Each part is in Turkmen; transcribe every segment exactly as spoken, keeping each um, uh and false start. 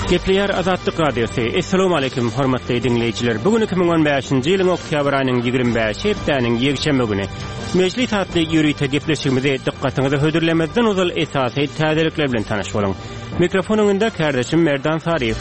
Gepleyer Azatlyk Radiosu. Assalamu alaykum hormatly dinleyijiler. Bugün iki bin on beşinji ýylyň oktýabr aýynyň ýigirme beşi hepdeniň ýekşembe güni. Meclis hatly ýürüýte gepleşigimizi diqqatyňyzy hödürlemezden uzal esasy täzelikler bilen tanaş boluň. Mikrofonuňda kardeşim Merdan Sariýew.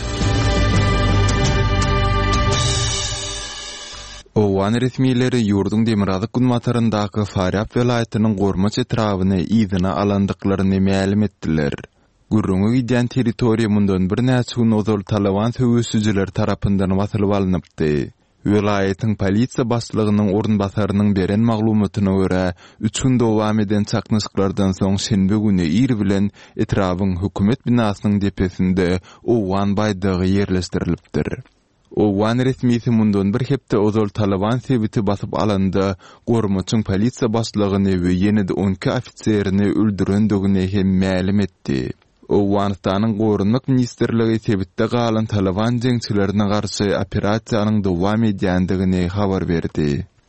Owan resmiýetleri ýurdun Demirazyk Gunmataryndaky Faryap welaýatynyň gormaç etrawyny ýygyna alandyklaryny ma'lum etdiler. Gurrungy giden territoriýa mundan bir näçe gün ozal Taliban söwüsüjiler tarapyndan wasylyp alynýapdy. Welaýatyň polisiýa başlygynyň ornbasarynyň beren maglumatyna görä, üç gün dowam eden çaknyşyklardan soň şenbe güni ir bilen etrawyň hökümet binasynyň depesinde owan baýdygy ýerleşdirilipdir. Owan resmiýeti mundan bir hepde ozal Taliban sebiti basyp alandy, gormaçyň polisiýa başlygyny we ýene-de on iki ofitserini öldürendigi hem ma'lum etdi. Owganistanyň Gorunluk Ministrligi sebitde galan Taliban jeňçilerine garşy operasiýanyň dowam edýändigini habar berdi.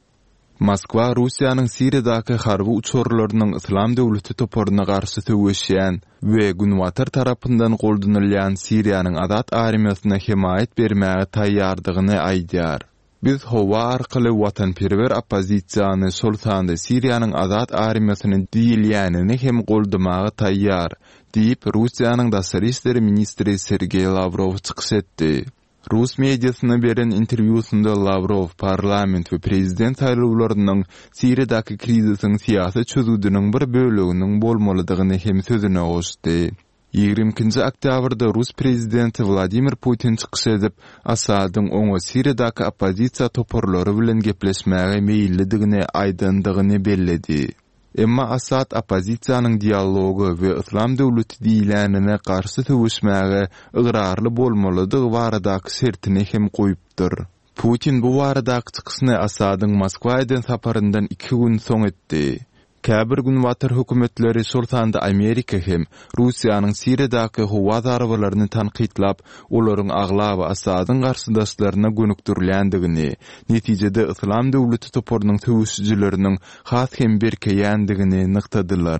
Moskwa Russiýanyň Siriýadaky harby uçurlarynyň Islam döwleti toparyna garşy söwüşýän we Gunwatar tarapyndan goldanylýan Siriýanyň Azat armiýasyna himayet bermäge taýýardygyny aýdýar. Biz howa arkaly watanperwer opozisiýany şol sanda Siriýanyň Azat armiýasynyň diýilýänini hem goldamagy taýýar, diýip Russiýanyň Daşary işleri ministri Sergey Lavrov çykyş etdi. Rus mediasyna beren interwýusynda Lavrov parlament we prezident saýlawlarynyň Siriýadaky krizisiň syýasy çözüdüniň bir böleginiň bolmalydygyny hem sözüne goşdy. ýygrimiňinji oktýabrda Rus prezidenti Vladimir Putin çykyş edip, Asadyň oňa Siriýadaky opozisiýa toparlary bilen gepleşmäge meýillidigini aýdandygyny belledi. Emma Asad opozisiýanyň dialogy we Islam döwleti diýilänine garşy söwüşmäge ygyrarly bolmalydygy baradaky sertini hem goýupdyr. Putin bu baradaky çykyşyny Asadyň Moskwadan saparyndan iki gün soň etdi. Käbir Gunwatar hökümetleri şol sanda Amerika hem Russiýanyň Siriýadaky howa zarabalaryny tanqidlap, olaryň aglaby Asadyň garşydaşlaryna gönükdirilýändigini, netijede Islam döwleti toparynyň söwüşçileriniň has hem berkeýändigini nyktadylar.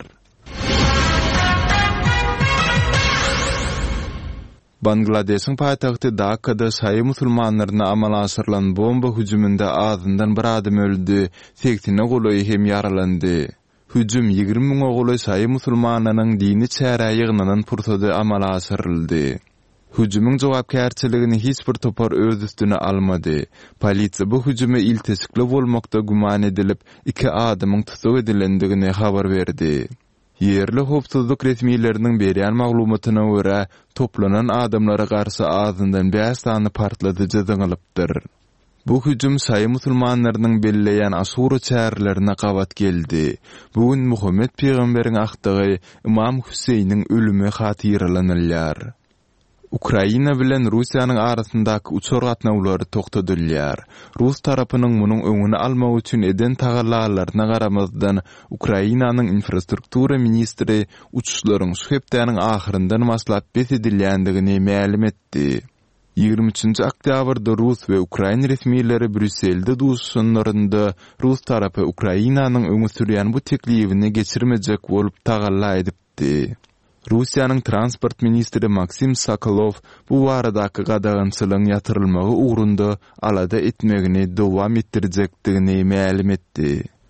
Bangladeşiň paýtagty Dhakkada şaý musulmanlaryna amal aşyrylan bomba hüjüminde azyndan bir adam öldü, seksene golaý hem yaralandy. Hüjüm ýygrimi miň ogly şaý musulmanlarynyň dini çäre ýygynynyň pursady amala aşyryldy. Hüjümiň jogapkärçiligini hiç bir topar öz üstüne almady. Polisiýa bu hüjüme iltisikli bolmakda guman edilip, iki adamyň tutuk edilendigini habar berdi. Yerli howpsuzlyk resmiýetleriniň berýän maglumatyna görä, toplanan adamlara garşy azyndan beş sany partladyjy zyňylypdyr. Bu hüjüm şaý musulmanlarynyň belleýän Aşura çäherlerine gabat geldi. Bugün Muhammed peýgamberiň agtygy Imam Hüseyniň ölümi hatyrylanylýar. Ukraina bilen Russiýanyň arasyndaky uçur gatnawlary toktatylýar. Rus tarapynyň munyň öňüni almak üçin eden tagallarlaryna garamazdan Ukrainanyň infrastruktura ministri uçuşlaryň şu hepdeniň ahyryndan maslap besedilýändigini ma'lum etdi. ýygrimi üçinji oktýabrda Rus we Ukraina resmiýetleri Brüsselde duşuşanlarynda Rus tarapy Ukrainanyň öňe sürýän bu teklifini geçirmejek bolup tagalla edipdi. Russiýanyň transport ministri Maksim Sokolov bu baradaky gadagançylygyň ýatyrylmagy ugrunda alada etmegini dowam etdirjekdigini ma'lum etdi.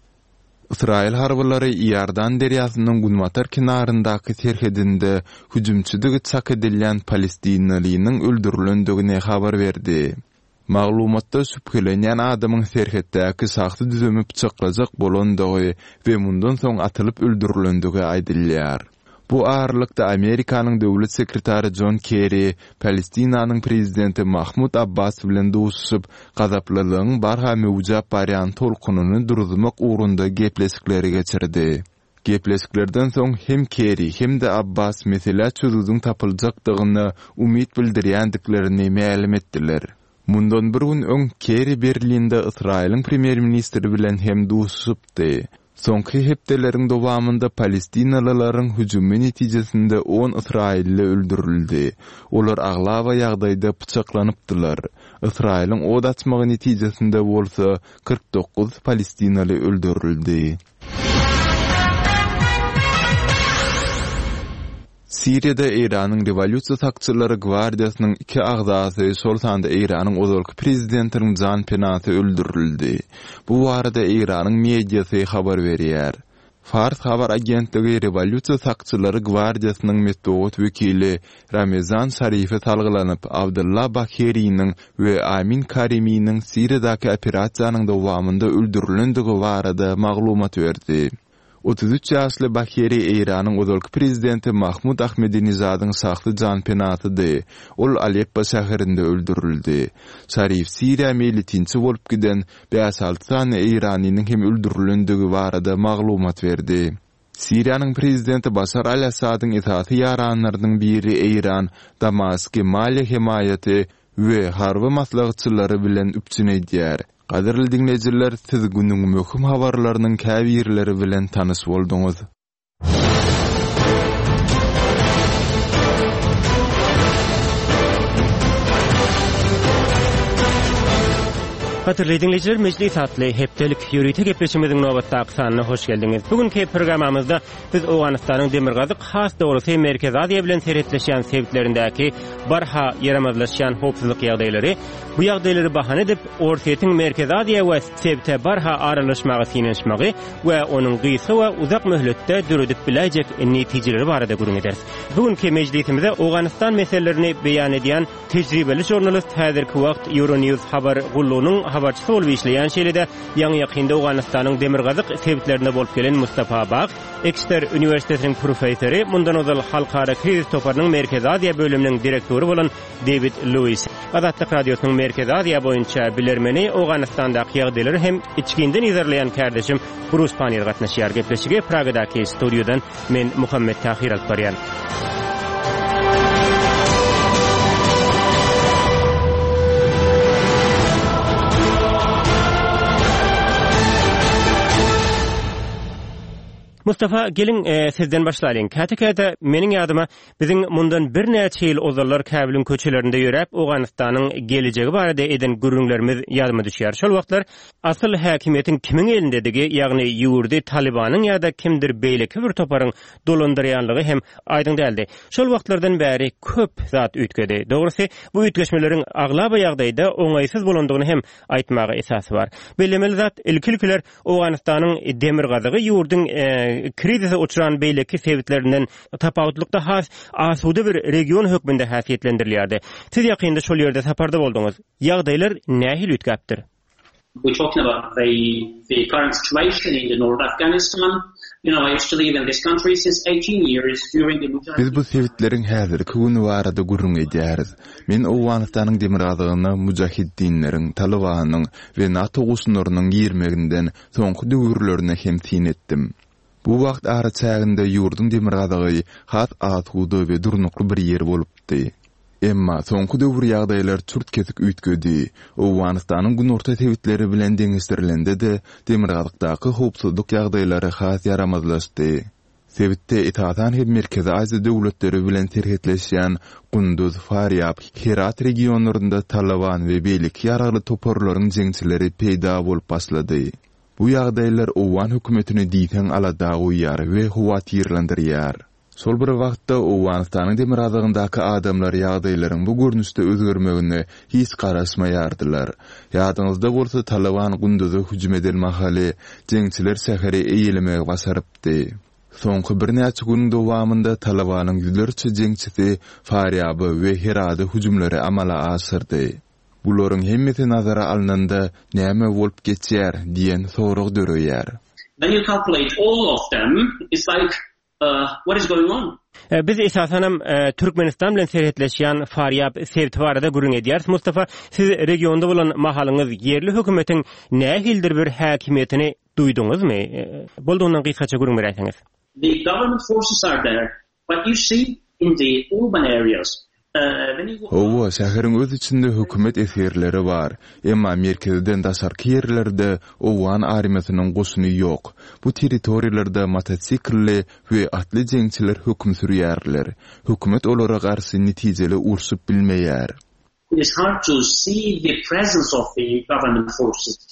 Israil harbylary Ýardan derýasynyň Gunwatar kinaryndaky serhedinde hüjümçidigi çak edilýän Palestinalynyň öldürilendigini habar berdi. Maglumatda şüphelenýän adamyň serhetdäki saxty düzemi pyçaklajak bolandygy we mundan soň atylyp öldürilendigi aýdylýar. Bu ağırlıkta Amerikanyň döwlet sekretary John Kerry, Palestinanyň prezidenti Mahmud Abbas bilen duşup, gazaplylygyň barha mewjap barýan tolkunyny duruzmak ugrunda gepleşikleri geçirdi. Gepleşiklerden soň hem Kerry hem de Abbas mesele çözüldüň tapyljakdygyny umyt bildirýändiklerini ma'lum etdiler. Mundan bir gün öň Kerry Berlinde Israiliň premier ministri bilen hem duşupdy. Soňky hepdeleriň dowamında Palestinalylaryň hüjümi netijesinde on Israilli öldürildi. Olar aglaba ýagdaýda pyçaklanypdylar. Israiliň od açmagy netijesinde bolsa kırk dokuz Palestinaly öldürildi. Siriyada Iranyň revolýusiýa takçylary gwardiýasynyň iki agzasy şol sanda Iranyň ozalky prezidentiniň jan penaty öldürildi. Bu barada Iranyň mediýasy habar berýär. Fars habar agentligi revolýusiýa takçylary gwardiýasynyň metod wekili Ramazan Şarife talgylanyp Abdullah Bakheriýiň we Amin Karimiň Siriyadaky operasiýanyň dowamında öldürilendigi barada maglumat berdi. otuz üç ýaşly Bakheri Iranyň ozalky prezidenti Mahmud Ahmedinejadyň sakly jan penatydy. Ol Aleppo şäherinde öldürildi. Şarif Siriýa militinçi bolup giden beş alty sany Iranyň hem öldürilendigi barada maglumat berdi. Siriýanyň prezidenti Bashar al-Assadyň itaati ýaranlarynyň biri Iran, Damaski mali himayeti we harby maslahatçylary bilen üpçün edýär. Qadirli dinleyijiler, siz günüň möhüm habarlarynyň käbirleri bilen tanys bolduňuz. Hatırly dinleyijiler, mejlis atly hepdelik ýürüýte gepleşigimiziň nowbatdaky sanyna hoş geldiňiz. Bugünkü programmamyzda biz Owganystanyň demirgazyk has döwreti Merkez Aziýa bilen seretleşýän sebitlerindäki barha yaramazlaşýan hopsuzlyk ýagdaýlary, bu ýagdaýlary bahane edip Ortaýyň Merkez Aziýa we sebite barha aralaşmagy sinenişmegi we onuň gysga we uzak möhletde döredip biläjek netijeleri barada gurun ederiz. Bugünkü mejlisimizde Owganystan meselelerini beýan edýän tejribeli jurnalist häzirki wagt Euronews habar gullugynyň habarçysy bolup işleýän şeýlede ýaňy ýakynda Owganystanyň demirgazyk sebitlerinde bolup gelen Mustafa Bag, Exeter Üniversitetiniň professory, mundan ozal halkara kriz toparynyň Merkez Aziýa bölüminiň direktory bolan David Lewis. Azatlyk radiosynyň Merkez Aziýa boýunça bilermeni Owganystandaky ýagdaýlary hem içkinden izlerleýän kardeşim Bruce Panier gatnaşýar. Gepleşige Pragadaky studiodan men Muhammed Tahir alyp barýan. Mustafa, gelin e, sizden başlaýyn. Käte-käte meniň ýadyma biziň mundan bir näçe ýyl ozallar Käbilin köçelerinde ýörep Owganystanyň geljegi barada eden gürrüňlerimiz ýadyma düşýär. Şol wagtlar asyl häkimiýetiň kimiň elindedigi, ýagny ýurdy Talibanyň ýa-da kimdir beýleki bir toparyň dolandyrýanlygy hem aýdyň däldi. Şol wagtlardan bäri köp zat üýtgedi. Dogrusy bu üýtgeşmelerin aglaba ýagdaýda oňaýsyz bolandygyny hem aýtmagy esasy bar. Belemeli zat ilkilkiler Owganystanyň demirgazygy ýurdyň e, krizise uçuran beýleki sebitlerinden tapawutlykda has asuda bir region hökmünde häsiýetlendirilýärdi. Siz ýakynda şol ýerde saparda bolduňuz. Ýagdaýlar nähil ütgäpdir? We're talking about the the current situation in the North Afghanistan. You know, I used to live in this country since eighteen years during the Mujahideen. Biz bu sebitleriň häzirki güni barada gurrun edýäris. Men Owganystanyň demirgazygyny Mujahideenleriň, Talibanyň we NATO gussunlarynyň girmeginden soňky döwürlerine hem tin etdim. Bu wagt ara çäginde ýurdun demirgazygy hat atuda we durnukly bir ýer bolupdy. Emma soňky döwür ýagdaýlar çurt kesik üýtgedi. Owganystanyň gün orta sebitleri bilen deňizdirilende de demirgazykdaky howpsuzlyk ýagdaýlary has yaramazlaşdy. Sebitde itaatan hem Merkez Aziýa döwletleri bilen terhetleşýän Gunduz, Faryab, Herat regionlarynda Taliban we beýleki ýaragly toporlaryň jeňçileri peýda bolup başlady. Bu ýagdaýlar Owgan hökümetini diýen alada goýýar we howatyrlandyrýar. Sol bir wagtda Owganystanyň demirgazygyndaky adamlar ýagdaýlaryň bu görnüşde özgermegine hiç garaşmaýardylar. Ýadyňyzda bolsa Taliban Gunduzy hüjüm eden mahaly jeňçiler şäheri eýilmege basarypdy. Soňky bir näçe gün dowamında Talibanyň ýüzlerçe jeňçisi Faryaby we Herady hüjümleri amala asyrdy. Buların hemmeti nazara alınanda näme bolup geçýär diýen sorag döreýär. When you calculate all of them, it's like uh, what is going on? Biz esasanam e, Türkmenistan bilen seretleşýän Faryab sebiti barada gurrun edýäris. Mustafa, siz regionda bolan mahalyňyz yerli hökümetiň nähildir bir häkimiýetini duýduňyzmy? E, Bolduğundan gysgaça gurrun berýäňiz. The government forces are there, but you see in the urban areas. Owa şäheriň öz içinde hökümet eserleri bar. Emma merkezden daşarky ýerlerde Owgan armiýasynyň goşuny ýok. Bu territoriýalarda motosiklle we atly jeňçiler hökm sürýärler. Hökümet olara garşy netijeli urşup bilmeýär. It is hard to see the presence of the government forces.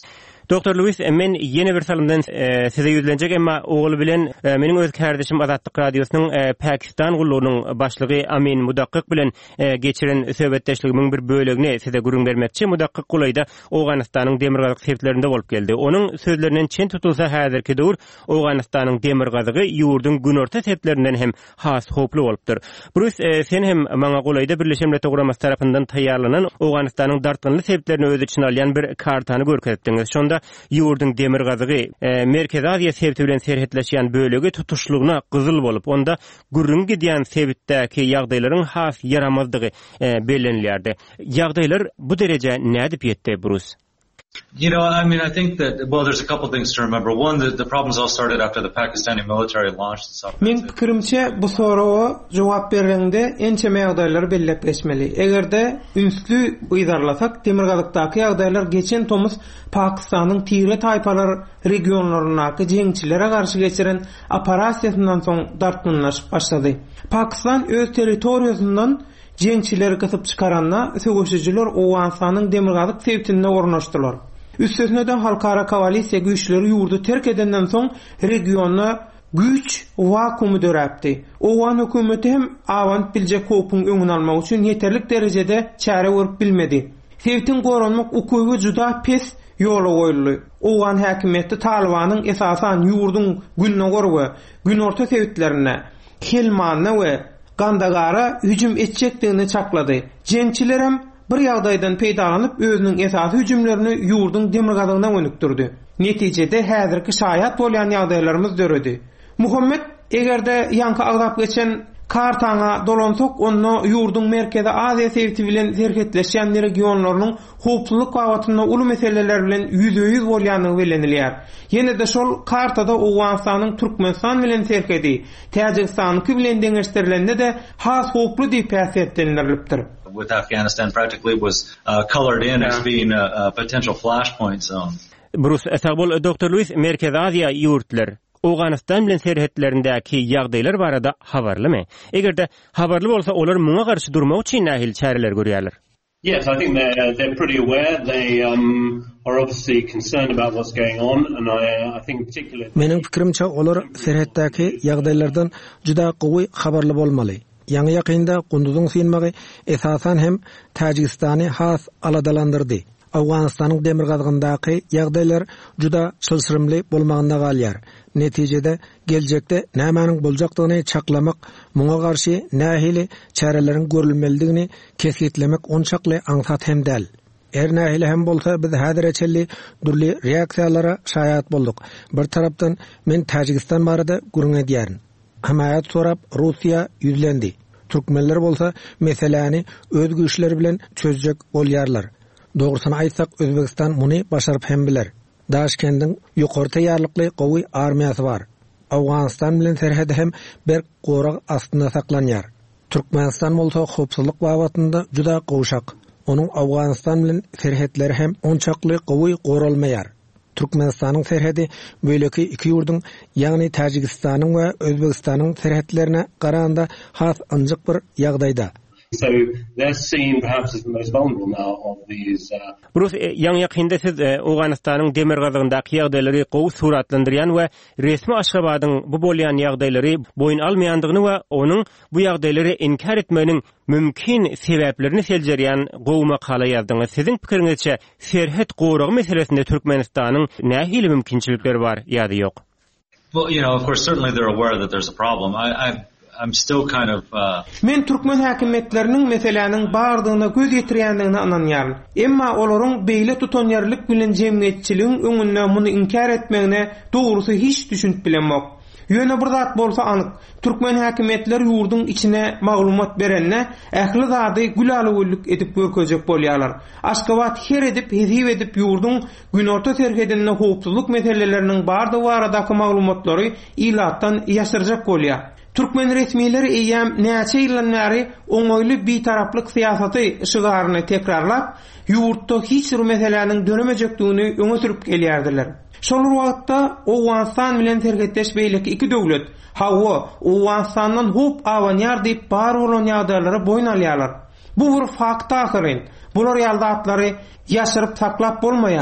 Doktor Lewis, men yeni bir salymdan e, size yüzlenjek, emma oğlu bilen e, meniň öz kardeşim Azatlyk radiosynyň e, Pakistan gullugynyň başlygy Amin Mudakkyk bilen e, geçiren söhbetdeşligimiň bir bölegini size gurun bermekçi. Mudakkyk gulayda Awganystanyň demirgazyk sebeplerinde bolup geldi. Onuň sözlerinden çen tutulsa häzirki dowr Awganystanyň demirgazygy ýurdun günorta sebeplerinden hem has hoply bolupdyr. Bruce, e, sen hem maňa gulayda Birleşen Milletler Guramasy tarapyndan taýýarlanan Awganystanyň dartgynly sebeplerini öz içine alýan bir kartany görkezdiňiz. Şonda ýurdun demirgazygy e, Merkezi Aziýa sebäbi bilen serhetleşýän bölegi tutuşlugyna gyzyl bolup, onda gürrüň gidýän sebäpdäki ýagdaýlaryň has yaramazdygy e, bellenilýärdi. Ýagdaýlar bu derece nädip ýetdi, Bruce? You know, I mean, I think that, well, there's a couple things to remember. One, the, the problems all started after the Pakistani military launched this operation. Men pikirimçe bu sorağa jogap berende ençe ýagdaýlar bellepleşmeli. Egerde ünstlü uýdarlasak, demirgazykdaky ýagdaýlar geçen tomuz Pakistanyň tire taýpalar regionlarynaky jeňçilere garşy geçiren operasiýasyndan soň dartmynlaşyp başlady. Pakistan öz territoriýasyndan jeňçileri gysyp çykaranna söwüşçiler Awganystanyň demirgazyk sebäpine ornaşdylar. Üstesine de halkara koalisiýa güýçleri ýurdu terk edenden soň regiona güç vakumy döräpdi. Owan hökümeti hem awant biljek kopun öňüni almak üçin ýeterlik derejede çäre görüp bilmedi. Sebäpden goranmak ukuwy juda pes ýola goýuldy. Owan häkimeti Talibanyň esasan ýurdun günne gorwy, gün orta sebäplerine, Helmanna we Gandagara hüjüm etjekdigini çaklady. Jeňçiler hem bir ýagdaýdan peýdalanyp özüniň esasy hüjümlerini ýurdun demirgazygyna önükdirdi. Netijede häzirki şaýat bolýan ýagdaýlarymyz döredi. Muhammed egerde ýanky agdap geçen kartaňa dolansak, onu ýurdun Merkezi Aziýa sebäbi bilen serhetleşýän regionlarynyň hoplulyk wagtyna uly meseleler bilen ýüze-ýüz bolýanyny bilenilýär. Ýene de şol kartada Awganystanyň Türkmenistan bilen serhedi, Täjikistanyňky bilen deňeşdirilende de has hoply diýip häsiýetlendirilipdir. With Afghanistan practically was uh, colored in as being a, a potential flashpoint zone. Bruce, esagbol Doktor Lewis, Merkezi Aziýa ýurtlar Awganystan bilen serhetlerindäki ýagdaýlar barada habarlymy? Egerde habarly bolsa, olar muňa garşy durmak üçin nähil çäreler görýärler? Yes, I think they're, they're pretty aware. They um, are obviously concerned about what's going on, and I, I think particularly... Mening pikirimçe olar serhetdäki ýagdaýlardan juda gowy habarly bolmaly. Ýa-ni ýakynda Gunduzyň synmagy esasan hem Täjikistany has aladalandyrdy. Awganystanyň demirgazygyndaky ýagdaýlar juda çylsyrymly bolmagynda galýar. Netijede geljekde nämäniň boljakdygyny çaklamak, muňa garşy nähili çäreleriň görülmelidigini kesgitlemek onçakly aňsat hem däl. Er nähili hem bolsa biz häzir eçelli durly reaksiýalara şaýat bolduk. Bir tarapdan men Täjikistan barada gurun edýärin. Hamayat sorap Russiýa ýüzlendi. Türkmenler bolsa meseleni öz güýçleri bilen çözjek bolýarlar. Dogrusyny aýtsak, Özbekistan muny başaryp hem biler. Daşkendiň ýokary taýýarlykly gowy armiýasy bar. Awganystan bilen serhedi hem bir gorag astynda saklanýar. Türkmenistan bolsa hopsuzlyk wagtynda juda gowşak. Onuň Awganystan bilen serhetleri hem onçakly gowy goralmaýar. Türkmenistanyň serhedi böleki iki ýurdun, ýagny Täjikistanyň we Özbekistanyň serhetlerine garanda has anjyk bir ýagdaýda. So they're seen perhaps as the most vulnerable now of these. Uh... Bruce, ýaňy ýakynda siz Awganystanyň demirgazygyndaky ýagdaýlary gowy suratlandyrýan we resmi Aşgabadyň bu bolýan ýagdaýlary boyun almaýandygyny we onuň bu ýagdaýlary inkar etmeginiň mümkin sebäplerini seljerýän gowy makala ýazdyňyz. Siziň pikiriňizçe serhet goragy meselesinde Türkmenistanyň nähili mümkinçilikleri bar ýa-da ýok? Well, you know, of course, certainly they're aware that there's a problem. I, I I'm still kind of uh Men Türkmen häkimetleriniň meseleniň bardygyna göz ýetirýändigine inanýarym. Emma olaryň beýle tutanýarlyk bilen jemgyýetçiligiň öňünde muny inkar etmegine dogrusy hiç düşünip bilenmek. Ýöne bir zat bolsa anyk, Türkmen häkimetleri ýurdun içine maglumat berenne ähli zady gülalyglyk edip görkezek bolýarlar. Aşgabat her edip, hezip edip ýurdun günorta serhedinde howpsuzlyk meseleleriniň bardy baradaky maglumatlary ilatdan ýaşyrjak bolýar. Türkmen resmiýetleri eýäm näçe ýyldan bäri oňoýly bir taraplyk siýasaty şygaryny tekrarlap, ýurtda hiç bir meseleniň dönemejekdigini öňe sürüp gelýärdiler. Şol wagtda Awganystan bilen serhetleş beýleki iki döwlet, hawa Awganystandan hop awanýar diýip bar bolan ýagdaýlara boyun alýarlar. Bu bir fakt ahyryn. Bular ýaldatlary ýaşyryp saklap bolmaýar.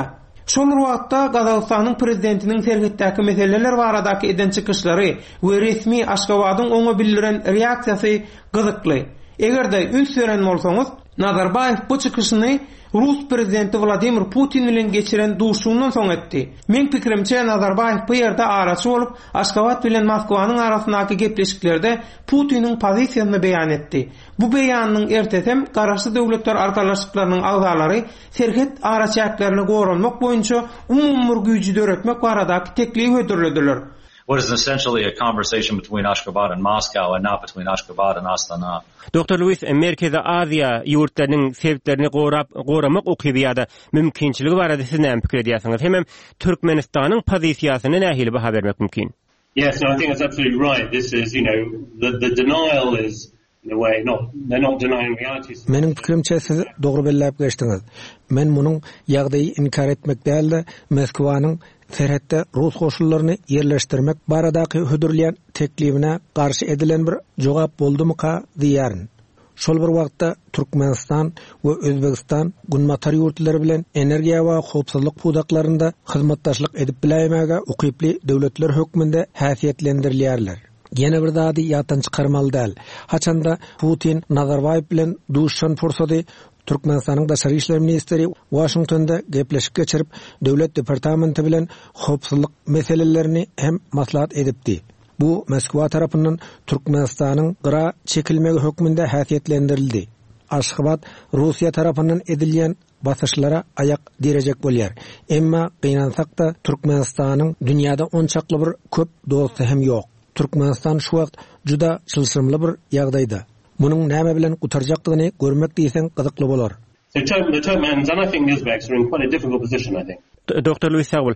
Şol wagtda Gazagystanyň prezidentiniň serhetdäki meseleler baradaky eden çykyşlary we resmi Aşgabatyň oňa bildiren reaksiýasy gyzykly. Egerde üns beren bolsaňyz, Nazarbayev bu çykyşyny Rus prezidenti Vladimir Putin bilen geçiren duşundan soň etdi. Men pikirimçe Nazarbayev bu ýerde araçy bolup, Aşgabat bilen Moskwanyň arasyndaky gepleşiklerde Putiniň pozisiýasyny beýan etdi. Bu beýanyň ertesem garaşly döwletler arkalaşyklarynyň agzalary serhet araçyatlaryny goranmak boýunça umumur güýji döretmek baradaky teklif ödürlediler. What is essentially a conversation between Ashgabat and Moscow and not between Ashgabat and Astana. Doktor Louis Merkezi Aziya ýurtlarynyň sebeplerini gorap goramak ukybyada mümkinçiligi barada siz näme pikir edýärsiňiz? Hemem Türkmenistanyň pozisiýasyny nähili baha bermek mümkin? Yes, I think that's absolutely right. This is, you know, the, the denial is in a way not they're not denying reality. Mening pikirimçe siz dogry belläp geçdiňiz. Men munyň ýagdaýy inkar etmek däl, Moskwanyň serhetde Rus koşullaryny yerleştirmek baradaky hödürleýän teklifine garşy edilen bir jogap boldymy-ka diýärin. Şol bir wagtda Türkmenistan we Özbegistan gunmatar ýurtlary bilen energiýa we howpsuzlyk pudaklarynda hyzmatdaşlyk edip biläýmäge ukyply döwletler hökmünde häsiýetlendirilýärler. Yine bir zady ýatan çykarmaly däl. Haçanda Putin Nazarbayev bilen duşan fursady Türkmenistanyň daşary işler ministri Washingtonda gepleşip geçirip döwlet departamenti bilen howpsuzlyk meselelerini hem maslahat edipdi. Bu Moskwa tarapyndan Türkmenistanyň gyra çekilmegi hökmünde häsiýetlendirildi. Aşgabat Russiýa tarapyndan edilýän basyşlara ayak direjek bolýar. Emma gynansak da Türkmenistanyň dünýäde onçakly bir köp dosty hem ýok. Türkmenistan şu wagt juda çylşymly bir ýagdaýda. Munyň näme bilen gutarjakdygyny görmek diýsen gyzykly bolar. So the Turkmens and I think the Uzbeks are in quite a difficult position, I think. Doktor Louis Sawul.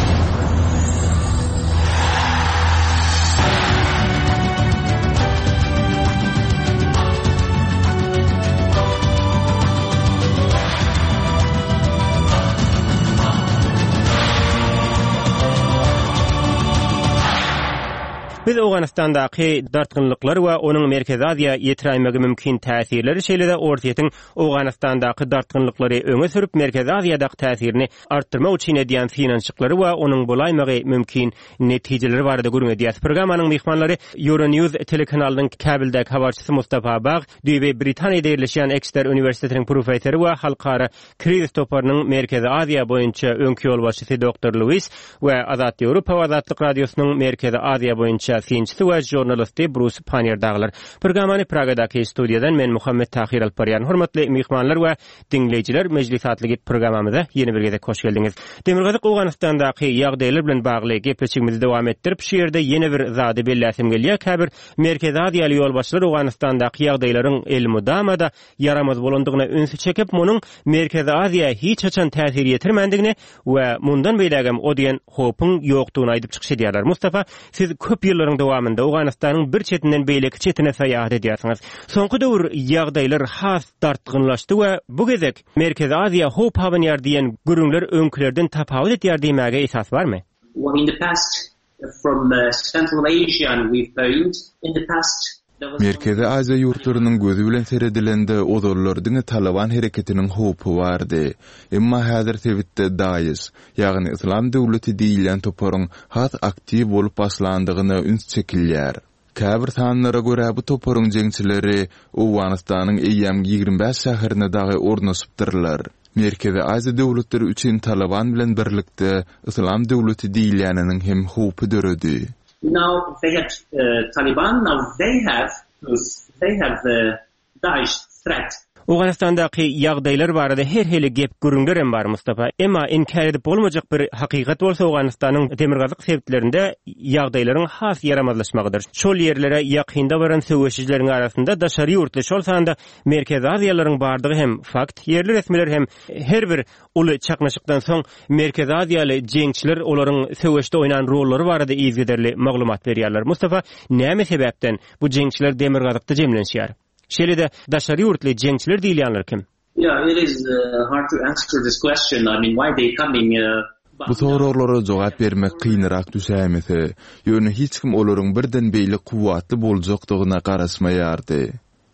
Biz Awganistandaky dartgynlyklar we onuň Merkezi Aziýa ýetirämegi mümkin täsirleri şeýle-de ortaýatyň Awganistandaky dartgynlyklary öňe sürüp Merkezi Aziýadaky täsirini artdyrmak üçin edýän finansyklary we onuň bolaýmagy mümkin netijeleri barada görüň edýär. Programmanyň mehmanlary Euronews telekanalynyň kabildäki habarçysy Mustafa Bag, Düýbe Britaniýada ýerleşýän Exeter Üniversitetiniň professory we halkara kriz toparynyň Merkezi Aziýa boýunça öňki ýol başçysy Doktor Louis we Azat Ýewropa we Azatlyk radiosynyň Merkezi Aziýa boýunça Finçisi we jurnalisti Bruce Panier daglar. Programmany Pragadaky studiýadan men Muhammed Tahir Alparyan. Hormatly mehmanlar we dinleyijiler, mejlis atlygy programmamyza ýeni bir gezek hoş geldiňiz. Demirgazyk Awganistandaky ýagdaýlar bilen bagly gepleşigimizi dowam etdirip, şu ýerde ýene bir zady belläsim gelýär. Käbir Merkezi Aziýaly ýolbaşçylar Awganistandaky ýagdaýlaryň elmudamada yaramaz bolandygyna ünsü çekip, munyň Merkezi Aziýa hiç haçan täsir ýetirmendigini we mundan beýlegem o diýen hopyň ýokdugyny aýdyp çykyş edýärler. Mustafa, siz köp ýyllaryň dowamında Awganistanyň bir çetinden beýleki çetine saýahat edýärsiňiz. Soňky döwür ýagdaýlar has dartgynlaşdy we bu gezek Merkezi Aziýa hop habynyar diýen gürüňler öňkilerden tapawut etýär diýmäge esas barmy? Well, in the past, from uh, Central Asia, we've found in the past Merkezi Aziýa ýurtlarynyň gözü bilen seredilende ozorlardyň Taliban hereketiniň howpy bardy. Emma häzir sebitde daýys, ýagny Islam döwleti diýilen toparyň has aktiw bolup başlandygyna üns çekilýär. Käbir sanlara görä bu toparyň jeňçileri Awganistanyň Eýem ýygrimi beş şäherine dagy ornaşypdyrlar. Merkezi Aziýa döwletleri üçin Taliban bilen birlikde Islam döwleti diýilýäniniň hem howpy döredi. Now they have uh, Taliban. Now they have they have the Daesh threat. Awganistandaky ýagdaýlar barada her heli gep görüňler hem bar Mustafa. Emma inkar edip bolmajak bir hakykat bolsa Awganistanyň demirgazyk sebeplerinde ýagdaýlaryň has yaramazlaşmagydyr. Şol ýerlere ýakynda baran söwüşçileriň arasynda daşary ýurtly şol sanda Merkezi Aziýalyň bardygy hem fakt, ýerli resmiler hem her bir uly çaknaşykdan soň Merkezi Aziýaly jeňçiler olaryň söwüşde oýnan rollary barada izgederli maglumat berýärler. Mustafa, näme sebäpden bu jeňçiler demirgazykda jemlenýär? Şeýle-de daşary ýurtly jeňçiler diýilýänler kim? Yeah, it is uh, hard to answer this question. I mean, why they coming? Uh, Bu soralara jogap bermek kynrak düşämese, ýöne hiç kim olaryň birden beýle kuwatly boljakdygyna garaşmaýardy.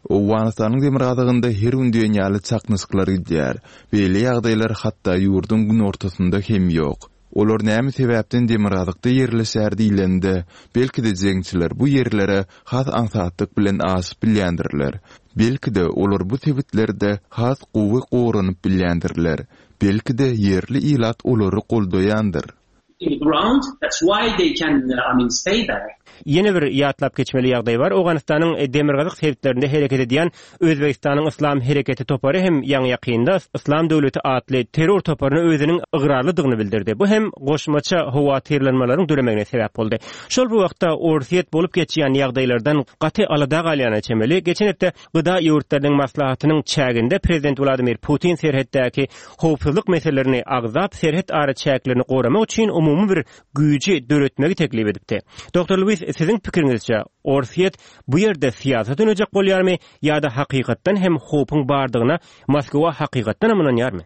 Owganistanyň demirgadygynda her gün dünýäli çaknysyklar gidýär. Beýle ýagdaýlar hatda ýurdun gün ortasynda hem ýok. Olar näme sebäpden demirgadykda ýerleşär diýilende, belki de jeňçiler bu ýerlere has ansatlyk bilen asyp bilýändirler. Belki de olar bu tebitlerde has gowy goranyp bilýändirler. Belki de ýerli ilat olary goldaýandyr. Ground, that's why they can, uh, I mean, stay there. Yeni bir ýatlap geçmeli ýagdaý bar. Owganistanyň demirgazyk sebäplerinde hereket edýän Özbegistanyň Islam hereketi topary hem ýaňy ýakynda Islam döwleti atly terror toparyny özüniň ygrarlydygyny bildirdi. Bu hem goşmaça howa terlenmelerini düremegine sebäp boldy. Şol bu wagtda orsiýet bolup geçýän ýagdaýlardan gaty alada galýana çemeli. Geçen hepde gyda ýurtlarynyň maslahatynyň çäginde Prezident Vladimir Putin serhetdäki howpsuzlyk meselelerini agzap serhet ara çäklerini goramak üçin umumy bir güýji döretmegi teklip edipdi. Doktor Louis, sizin pikirinizce orsiýet bu ýerde siýasat dönejek bolýarmy ýa-da hakykatdan hem howpyň bardygyna Moskwa hakykatdan amynanýarmy?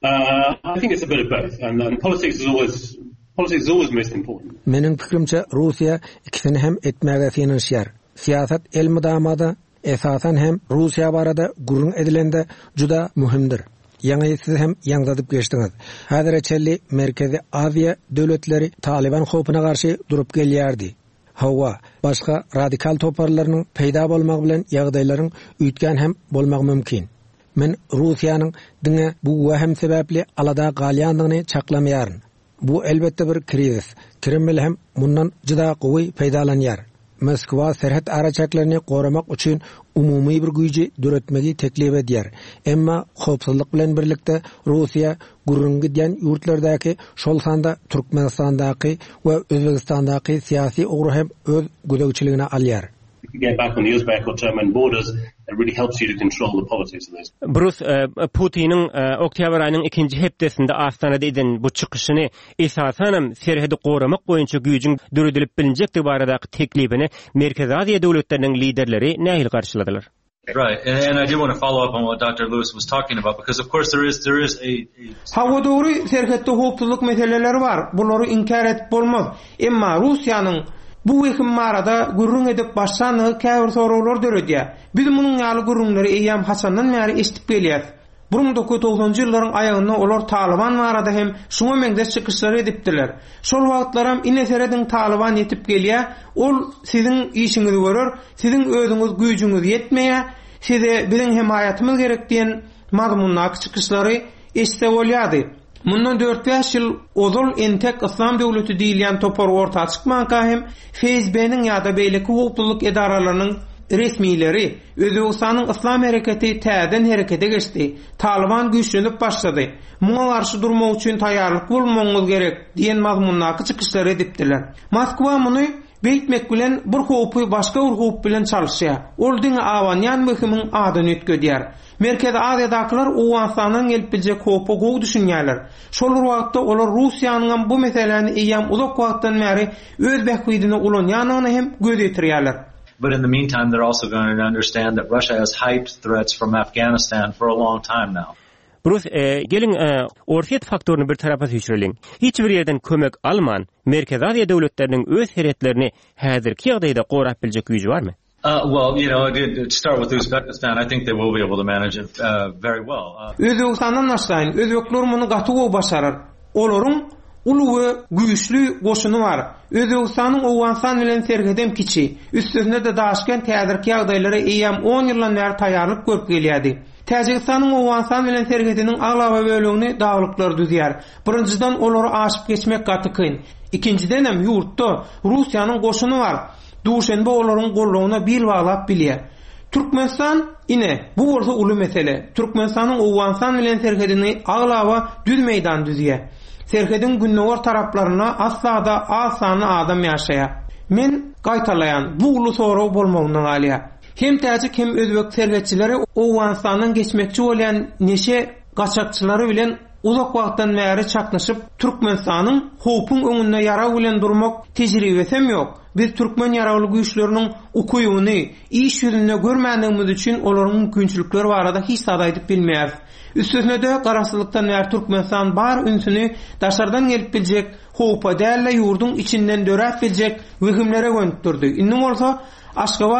Uh, I think it's a bit of both, and, and politics is always politics is always most important. Meniň pikirimçe Russiýa ikisini hem etmäge synanýar. Siýasat el mudamada esasan hem Russiýa barada gurrun edilende juda muhimdir. Ýa-ni siz hem ýaňdadyp geçdiňiz. Häzirçe Merkezi Aziýa döwletleri Taliban howpyna garşy durup gelýärdi. Hawa başga radikal toparlarynyň peýda bolmagy bilen ýagdaýlaryň üýtgen hem bolmagy mümkin. Men Russiýanyň diňe bu wähem sebäpli alada galýandygyny çaklamayaryn. Bu elbetde bir krizis. Kreml hem mundan juda gowy peýdalanýar. Moskwa serhet araçaklaryny goramak üçin umumy bir güýji döretmegi teklip edýär. Emma howpsuzlyk bilen birlikde Russiýa gurrun gidýän ýurtlardaky şol sanda Türkmenistandaky we Özbegistandaky syýasy ogry hem öz güdegçiligine alýar. Get back on the Uzbek or Turkmen borders, it really helps you to control the politics of those. Bruce uh, Putin'in uh, oktýabr aýynyň ikinji hepdesinde Astanada eden bu çykyşyny esasanam serhedi goramak boýunça güýjüň döredilip bilinjekdi baradaky teklipini Merkezi Aziýa döwletleriniň liderleri nähili garşyladylar? Right, and, and I do want to follow up on what Doctor Lewis was talking about, because of course there is there is a, a... Hawa dogry serhetde howpsuzlyk meseleleri bar. Bulary inkar etip bolmaz. Emma Russiýanyň bu wekим marada gurrun edip başsanygy käbir soraglar döredýär. Biz munyň ýaly gurrunlary eýam Hasandan bäri eşitip gelýär. bir ming dokuz yüz doksanjy ýyllaryň aýagyna olar Taliban marada hem şuňa meňdes çykyşlar edipdiler. Şol wagtlaram ineserediň Taliban ýetip gelýär. Ol siziň işiňizi görür, siziň özüňiz güýjüňiz ýetmeýär, size biziň hemaýatymyz gerek diýen mazmunly çykyşlary eşitip bolýardy. Mundan dört beş ýyl ozul entek Islam döwleti diýilýän topar orta çykmanka hem F S B-niň ýa-da beýleki howpsuzlyk edaralarynyň resmiýleri Özbegistanyň Islam hereketi täzen herekete geçdi. Taliban güýçlenip başlady. Muňa garşy durmak üçin taýýarlyk bolmagyňyz gerek diýen mazmunly çykyşlar edipdiler. Moskwa muny beýtmek bilen bir howpy başga bir howp bilen çalyşýar. Ol diňe awanýan möhimiň adyny ötküdýär. Merkezi Aziýadakylar Owganistanyň gelip biljek howpy gowy düşünýärler. Şol wagtda olar Russiýanyň bu meseleni eýam uzak wagtdan bäri öz bähwidine ulanýanyny hem göz ýetirýärler. But in the meantime, they're also going to understand that Russia has hyped threats from Afghanistan for a long time now. Bruce, e, gelin e, orsiýet faktoryny bir tarafa süýçürelim. Hiç bir ýerden kömek alman Merkezi Aziýa döwletleriniň öz heretlerini häzirki ýagdaýda gorap biljek güýji barmy? Uh, well, you know, to start with Uzbekistan, I think they will be able to manage it uh, very well. Uh, Özbegistandan başlaýyn. Özbekler muny gaty gowy başarar. Olaryň uluwy, güýçlü goşuny bar. Özbegistanyň Owganistan bilen serhedem kiçi. Üstüne de daşken täzirki ýagdaýlara eýam on ýyldan bäri taýýarlyk görüp gelýärdi. Täjikistanyň Owganistan bilen serhediniň aglawa bölegini daglyklar düzýär. Birinjiden olary aşyp geçmek gaty kyn. Ikinciden hem ýurtda Russiýanyň goşuny bar. Duşenbe olaryň gollagyna bil baglap bilýär. Türkmenistan ine bu bolsa uly mesele. Türkmenistanyň Owganistan bilen serhedini aglawa düz meýdan düzýär. Serhedin günnäwar taraplaryna asla da asany adam ýaşaýar. Men gaýtalaýan bu uly sorag bolmagyny galýar. Hem täjik hem özbek serhetçileri Owganistanyň geçmekçi bolan neşe gaçakçylary bilen uzak wagtdan bäri çaklaşyp Türkmenistanyň howpyň öňünde ýara bilen durmak tejribesem ýok. Biz Türkmen ýaraly güýçleriniň ukuýuny, iş ýüzünde görmändigimiz üçin olaryň mümkinçilikleri barada hiç sadaýdyp bilmeýäris. Üstüne de garaşlykdan ýer Türkmenistan bar ünsüni daşardan gelip biljek, howpa dälle ýurdun içinden dörät biljek wehimlere gönüpdirdi. Indi bolsa Aşgabat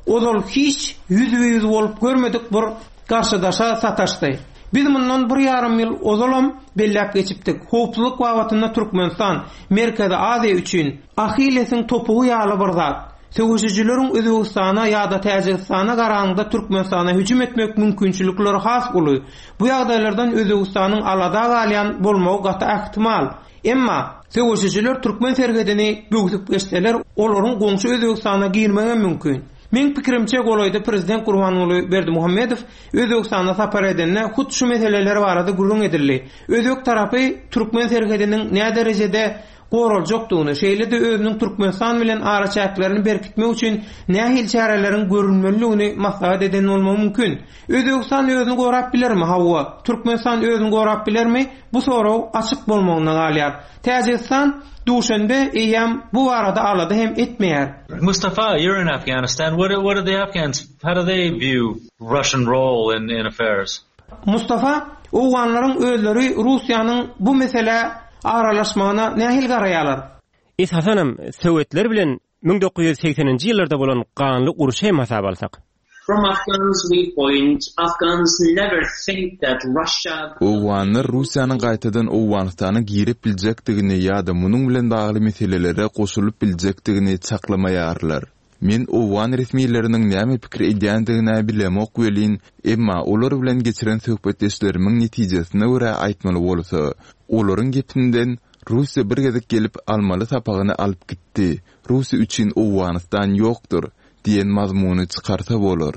Ozol hiç yüz ve yüz bolup görmedik bir karşıdaşa sataşdy. Biz mundan bir yarım ýyl ozolam bellap geçipdik. Howpsuzlyk wagtynda Türkmenistan, Merkezi Aziýa üçin Ahillesiň topugy ýaly bir zat. Söwüşçileriň Özbegistana ýa-da Täjikistana garaňda Türkmenistana hüjüm etmek mümkinçilikleri has bolup, bu ýagdaýlardan Özbegistanyň alada galýan bolmagy gata ähtimal. Emma söwüşçiler Türkmen serhedini böwüsip geçseler, olaryň goňşy Özbegistana girmegi mümkin. Men pikirimçe golayda Prezident Gurbanuly Berdimuhammedow Özbegistana sapar edenne hut şu meseleler barada gurrun edildi. Özbek tarapy Türkmen serhediniň ne derejede goruljakdygyny, şeýle-de özüniň Türkmenistan bilen araçaklaryny berkitmek üçin nähil çarelerin görünmeligini maslahat eden bolmagy mümkin. Özbegistan özüni gorap bilermi hawa? Türkmenistan özüni gorap bilermi? Bu soraw açyk bolmagyna galýar. Täjikistan duşende eýem bu arada alada hem etmeýär. Mustafa, you're in Afghanistan. What are, what are the Afghans? How do they view Russian role in, in affairs? Mustafa, owanlaryň özleri Russiýanyň bu mesele aralaşmagyna nähil garaýarlar? Esasanam Sowetler bilen bin dokuz yüz sekseninji ýyllarda bolan ganly uruşa hasap alsak. From Afghans' viewpoint, Afghans never think that Russia... Owanlar Russiýanyň gaýtadan Owganystana girip biljekdigini ýa-da munyň bilen bagly meselelere goşulyp biljekdigini çaklamaýarlar. Men Owan resmiýetleriniň näme pikir edýändigini bilemok welin, emma olar bilen geçiren söhbetleşlerimiň netijesine görä aýtmaly bolsa, olaryň gepinden Russiýa bir gezek gelip almaly sapagyny alyp gitdi. Russiýa üçin Owganystan ýokdur diýen mazmuny çykarsa bolar.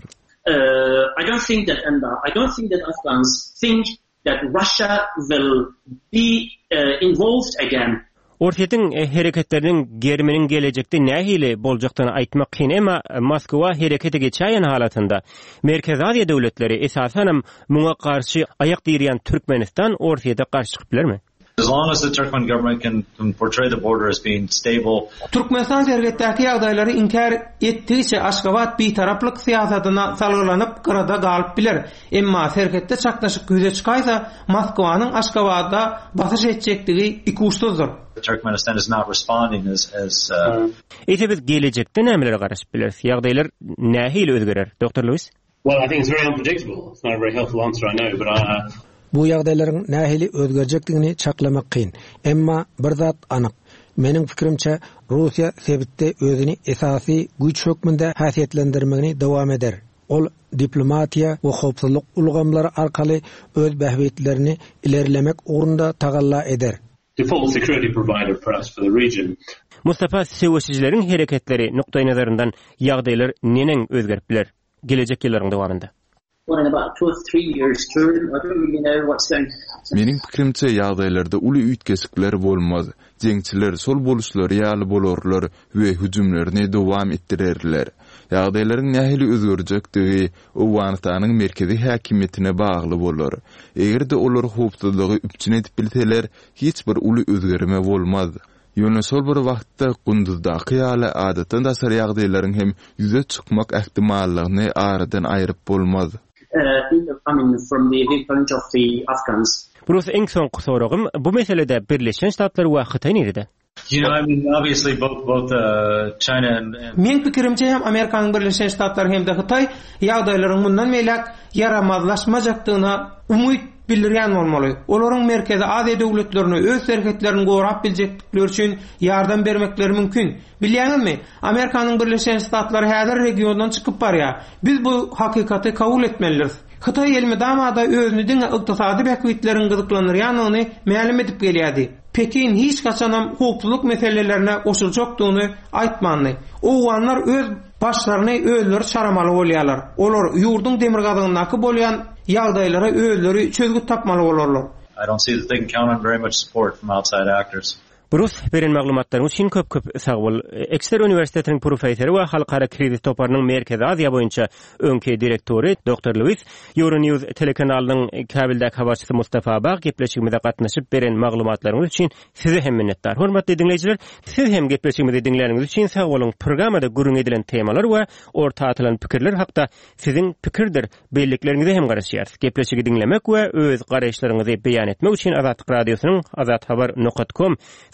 Uh, I don't think that, and uh, I don't think that Afghans think that Russia will be uh, involved again. Ortaýetiň hereketleriniň germeniň gelecekde nähili boljakdygyny aýtmak kyn, emma Moskwa herekete geçäýän halatynda Merkezi Aziýa döwletleri esasanam muňa garşy aýak dirýän Türkmenistan ortaýeda garşy çykyp bilermi? As long as the Turkmen government can, can portray the border as being stable. Türkmenistan serhetdäki ýagdaýlary inkar etdigiçe Aşgabat bitaraplyk siýasatyna salgylanyp gyrada galyp biler. Emma serhetde çakdaşyk göze çykaýsa, Moskwanyň Aşgabatda basyş etjekdigi iki uçsuzdur. Turkmenistan is not responding as as uh Ete biz gelecekde nämeleri garaşyp bilersiz? Ýagdaýlar nähili özgerer, Doktor Lewis? Well, I think it's very unpredictable. It's not a very helpful answer, I know, but I... Uh... Bu ýagdaýlaryň nähili özgerjekdigini çaklamak kyn. Emma bir zat anyk. Meniň pikirimçe Russiýa sebitde özüni esasy güç hökmünde häsiýetlendirmegini dowam eder. Ol diplomatiýa we howpsuzlyk ulgamlary arkaly öz bähbetlerini ilerlemek ugrunda tagalla eder. Default security provider for us for the region. Mustafa, söwüşçileriň hereketleri nukdaý nazaryndan ýagdaýlar nenen özgerip biler gelecek ýyllaryň dowamında? Well, in about two or three years' term, I don't really know what's going to... Meniň pikirimçe ýagdaýlarda uly üýtgesikler bolmaz. Jeňçiler sol boluşlary ýaly bolarlar we hüjümlerini dowam etdirerler. Ýagdaýlaryň nähili özgerjekdigi Owganystanyň merkezi häkimetine bagly bolar. Egerde olar howpsuzlygy üpçün edip bilseler, hiç bir uly özgerme bolmaz. Ýöne sol bir wagtda gündüzdaky ýaly adatdan dasar ýagdaýlaryň hem ýüze çykmak ähtimallygyny aradan aýryp bolmaz. Uh, I mean, from the viewpoint of the Afghans. Burus eng soňky soragym, bu meselede Birleşen Ştatlar we Hytaý nerede? You know, I mean, obviously both both uh, China and, and Men pikirimçe hem Amerikanyň Birleşen Ştatlary hem de Hytaý ýagdaýlaryň mundan meýlek yaramazlaşmajakdygyna umyt bildirýän bolmaly. Olaryň Merkezi Aziýa döwletlerini öz serhetlerini gorap biljekleri üçin ýardam bermekleri mümkin. Bilýärmi? Amerikanyň Birleşen Ştatlary häzir regiondan çykyp barýar. Biz bu hakykaty kabul etmeliyiz. Hytaý elmidamada özüni diňe ykdysady bähwitleriň gyzyklanýanyny ma'lum edip gelýärdi. Pekin hiç kaçanam hukukçuluk meselelerine oşuljakdygyny aýtmandy. Owanlar öz başlaryny özleri çaramaly bolýarlar. Olar ýurdun demirgazynyňdaky bolýan ýagdaýlara özleri çözgüt tapmaly bolarlar. I don't see that they can count on very much support from outside actors. Burus beren maglumatlaryň üçin köp-köp sag bol. Exeter Üniversitetiň professory we halkara kredit toparynyň Merkezi Aziýa boýunça öňki direktori Doktor Lewis, Euronews telekanalynyň kabildäki habarçysy Mustafa Bag gepleşigimizde gatnaşyp beren maglumatlaryňyz üçin size hem minnetdar. Hormatly dinleýijiler, siz hem gepleşigimizde dinleýäniňiz üçin sag bolun. Programmada gurrun edilen temalar we orta atylan pikirler hakda sizin pikirdir belliklerinizi hem garaşýar. Gepleşigi dinlemek we öz garaşlaryňyzy beýan etmek üçin Azatlyk radiosynyň azat habar nokta com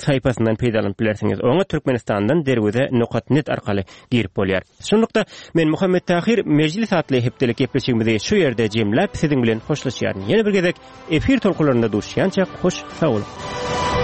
saypasyndan peýdalanyp bilersiňiz. Oňa Türkmenistandan derwede nukat net arkaly girip bolýar. Şonlukda men Muhammed Tahir meclis atly hepdelik gepleşigimizi şu ýerde jemläp siziň bilen hoşlaşýaryn. Ýene bir gezek efir tolkularynda duşýança hoş sag bolun.